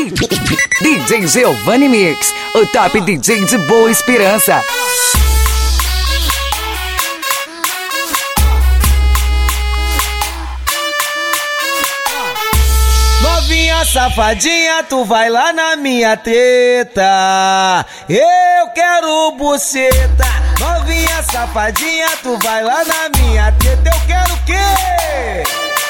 DJ Giovanni Mix, o top DJ de Boa Esperança. Novinha safadinha, tu vai lá na minha treta. Eu quero buceta. Novinha safadinha, tu vai lá na minha treta. Eu quero o quê?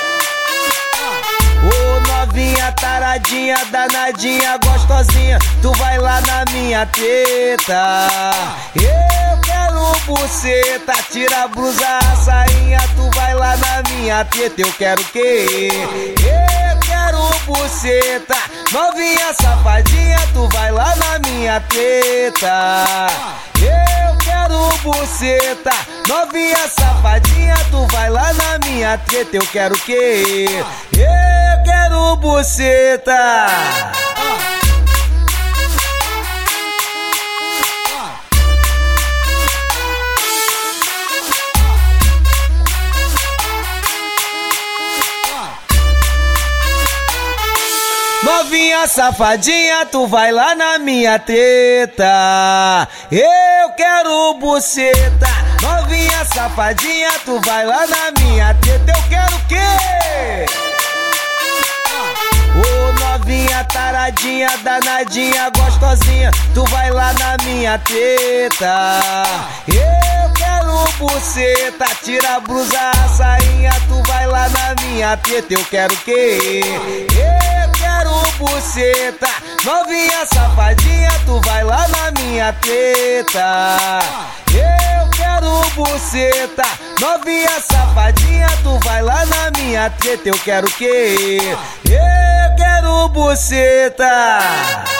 Ô novinha taradinha, danadinha, gostosinha, tu vai lá na minha treta. Eu quero buceta, tira a blusa, a sainha, tu vai lá na minha treta. Eu quero o quê? Eu quero buceta. Novinha safadinha, tu vai lá na minha treta. Eu quero buceta. Novinha safadinha, tu vai lá na minha treta. Eu quero o quê? Eu quero buceta. Novinha safadinha, tu vai lá na minha treta. Eu quero buceta. Novinha safadinha, tu vai lá na minha treta. Eu quero o quê? Ô novinha taradinha, danadinha, gostosinha, tu vai lá na minha treta. Eu quero buceta, tira a blusa, a sainha, tu vai lá na minha treta. Eu quero o quê? Eu quero buceta. Novinha safadinha, tu vai lá na minha treta. Eu quero buceta. Novinha safadinha, tu vai lá na minha treta. Eu quero o quê? Eu quero buceta.